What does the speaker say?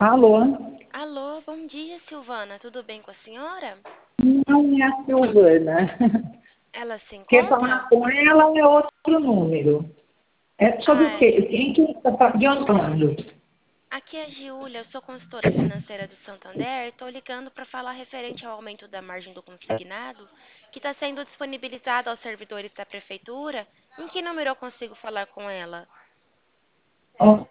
Alô? Alô, bom dia, Silvana. Tudo bem com a senhora? Não é a Silvana. Ela se Quer encontra? falar com ela é outro número. É sobre o Ah, quê? Quem que está adiantando? aqui é a Giulia, eu sou consultora financeira do Santander. Estou ligando para falar referente ao aumento da margem do consignado, que está sendo disponibilizado aos servidores da prefeitura. Em que número eu consigo falar com ela?